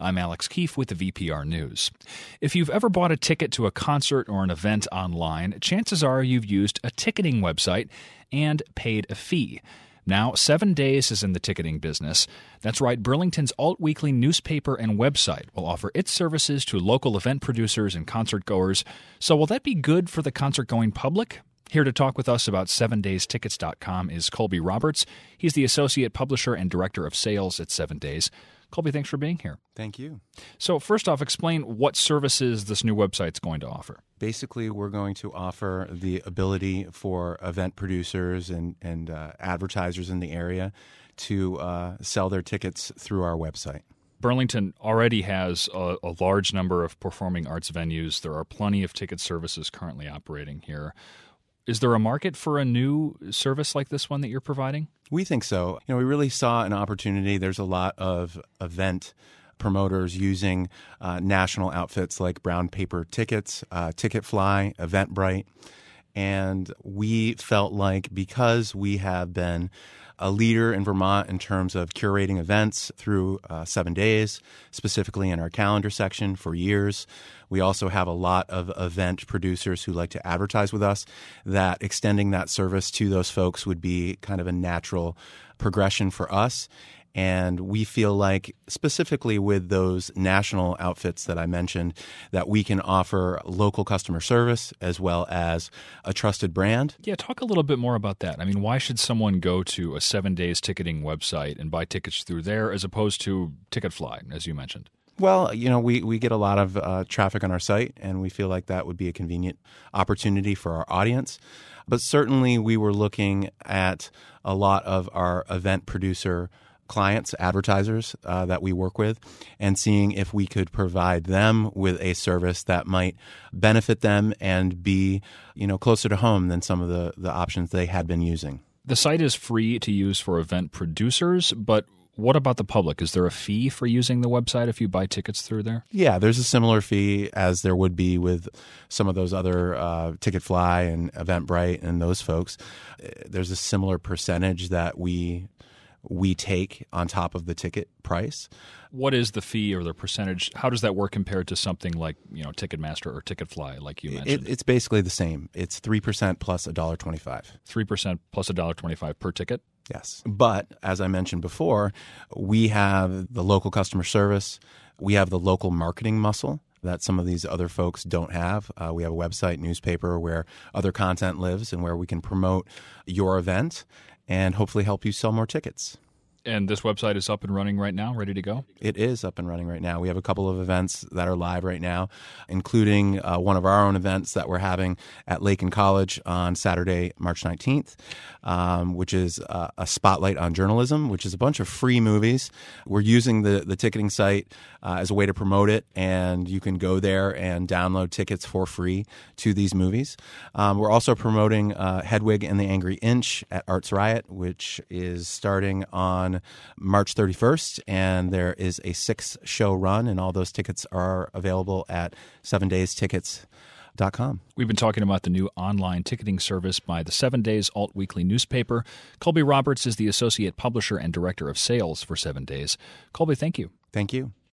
I'm Alex Keefe with the VPR News. If you've ever bought a ticket to a concert or an event online, chances are you've used a ticketing website and paid a fee. Now, 7 Days is in the ticketing business. That's right, Burlington's alt-weekly newspaper and website will offer its services to local event producers and concert goers. So will that be good for the concert-going public? Here to talk with us about 7daystickets.com is Colby Roberts. He's the Associate Publisher and Director of Sales at 7 Days. Colby, thanks for being here. Thank you. So first off, explain what services this new website's going to offer. Basically, we're going to offer the ability for event producers and advertisers in the area to sell their tickets through our website. Burlington already has a large number of performing arts venues. There are plenty of ticket services currently operating here. Is there a market for a new service like this one that you're providing? We think so. We really saw an opportunity. There's a lot of event promoters using national outfits like Brown Paper Tickets, Ticketfly, Eventbrite. And we felt like because we have been a leader in Vermont in terms of curating events through 7 Days, specifically in our calendar section for years. We also have a lot of event producers who like to advertise with us, that extending that service to those folks would be kind of a natural progression for us. And we feel like, specifically with those national outfits that I mentioned, that we can offer local customer service as well as a trusted brand. Yeah, talk a little bit more about that. I mean, why should someone go to a 7 Days ticketing website and buy tickets through there as opposed to Ticketfly, as you mentioned? Well, we get a lot of traffic on our site, and we feel like that would be a convenient opportunity for our audience. But certainly we were looking at a lot of our event producer clients, advertisers that we work with, and seeing if we could provide them with a service that might benefit them and be, closer to home than some of the options they had been using. The site is free to use for event producers, but what about the public? Is there a fee for using the website if you buy tickets through there? Yeah, there's a similar fee as there would be with some of those other Ticketfly and Eventbrite and those folks. There's a similar percentage that we take on top of the ticket price. What is the fee or the percentage? How does that work compared to something like Ticketmaster or Ticketfly, like you mentioned? It's basically the same. It's 3% plus $1.25. 3% plus $1.25 per ticket? Yes. But as I mentioned before, we have the local customer service. We have the local marketing muscle that some of these other folks don't have. We have a website, newspaper, where other content lives and where we can promote your event and hopefully help you sell more tickets. And this website is up and running right now, ready to go? It is up and running right now. We have a couple of events that are live right now, including one of our own events that we're having at Lakin College on Saturday, March 19th, which is a spotlight on journalism, which is a bunch of free movies. We're using the ticketing site as a way to promote it, and you can go there and download tickets for free to these movies. We're also promoting Hedwig and the Angry Inch at Arts Riot, which is starting on March 31st, and there is a 6-show run, and all those tickets are available at 7daystickets.com. We've been talking about the new online ticketing service by the 7 Days alt-weekly newspaper. Colby Roberts is the Associate Publisher and Director of Sales for 7 Days. Colby, thank you. Thank you.